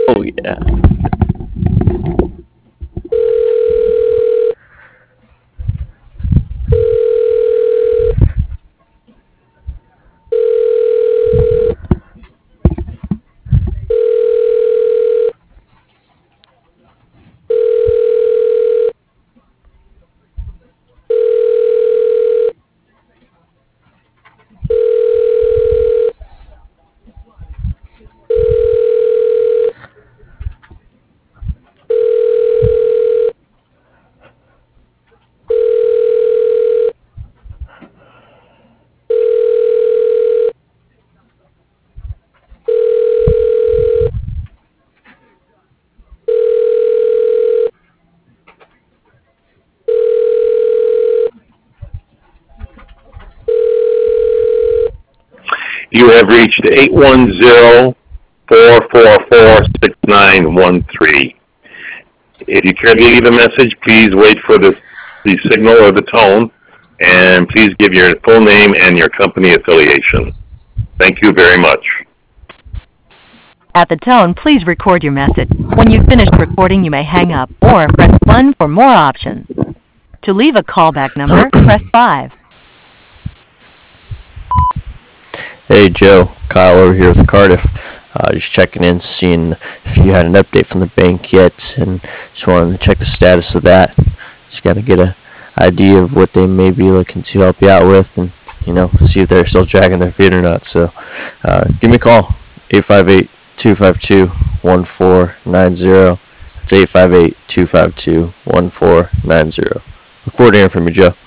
Oh yeah. You have reached 810-444-6913. If you care to leave a message, please wait for the signal or the tone, and please give your full name and your company affiliation. Thank you very much. At the tone, please record your message. When you've finished recording, you may hang up or press 1 for more options. To leave a callback number, press 5. Hey Joe, Kyle over here with Cardiff. Just checking in, seeing if you had an update from the bank yet, and just wanted to check the status of that. Just got to get an idea of what they may be looking to help you out with, and see if they're still dragging their feet or not. So, give me a call, 858-252-1490. It's 858-252-1490. Look forward to hearing from you, Joe.